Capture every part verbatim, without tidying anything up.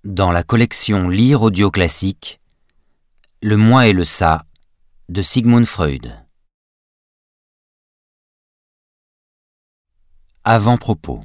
Dans la collection Lire audio classique, Le moi et le ça de Sigmund Freud. Avant-propos.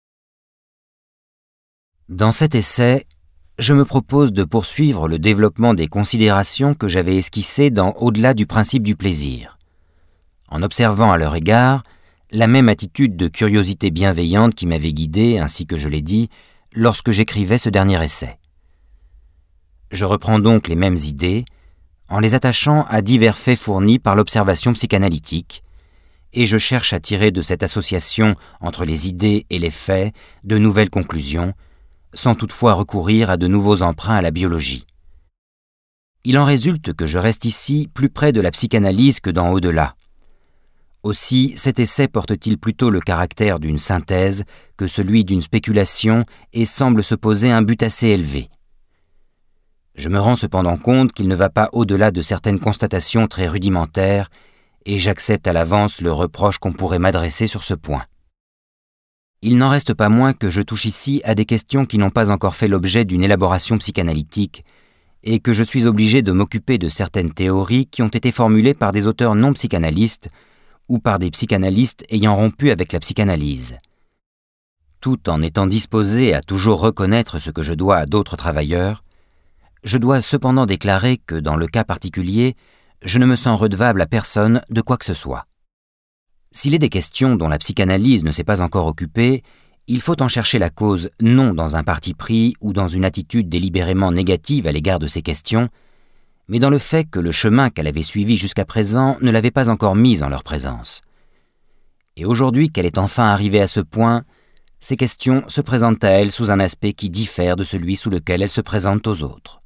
Dans cet essai, je me propose de poursuivre le développement des considérations que j'avais esquissées dans Au-delà du principe du plaisir, en observant à leur égard la même attitude de curiosité bienveillante qui m'avait guidé, ainsi que je l'ai dit, lorsque j'écrivais ce dernier essai. Je reprends donc les mêmes idées, en les attachant à divers faits fournis par l'observation psychanalytique, et je cherche à tirer de cette association entre les idées et les faits de nouvelles conclusions, sans toutefois recourir à de nouveaux emprunts à la biologie. Il en résulte que je reste ici plus près de la psychanalyse que dans Au-delà. Aussi, cet essai porte-t-il plutôt le caractère d'une synthèse que celui d'une spéculation et semble se poser un but assez élevé. Je me rends cependant compte qu'il ne va pas au-delà de certaines constatations très rudimentaires et j'accepte à l'avance le reproche qu'on pourrait m'adresser sur ce point. Il n'en reste pas moins que je touche ici à des questions qui n'ont pas encore fait l'objet d'une élaboration psychanalytique et que je suis obligé de m'occuper de certaines théories qui ont été formulées par des auteurs non psychanalystes ou par des psychanalystes ayant rompu avec la psychanalyse. Tout en étant disposé à toujours reconnaître ce que je dois à d'autres travailleurs, je dois cependant déclarer que, dans le cas particulier, je ne me sens redevable à personne de quoi que ce soit. S'il est des questions dont la psychanalyse ne s'est pas encore occupée, il faut en chercher la cause non dans un parti pris ou dans une attitude délibérément négative à l'égard de ces questions, mais dans le fait que le chemin qu'elle avait suivi jusqu'à présent ne l'avait pas encore mise en leur présence. Et aujourd'hui qu'elle est enfin arrivée à ce point, ces questions se présentent à elle sous un aspect qui diffère de celui sous lequel elles se présentent aux autres.